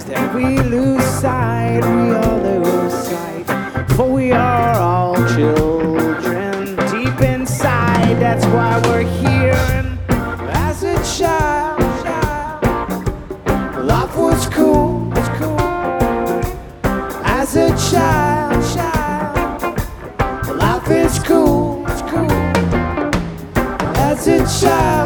Instead we lose sight, we all lose sight, for we are all children deep inside. That's why we're here. And as a child, life was cool, as a child, life is cool, as a child.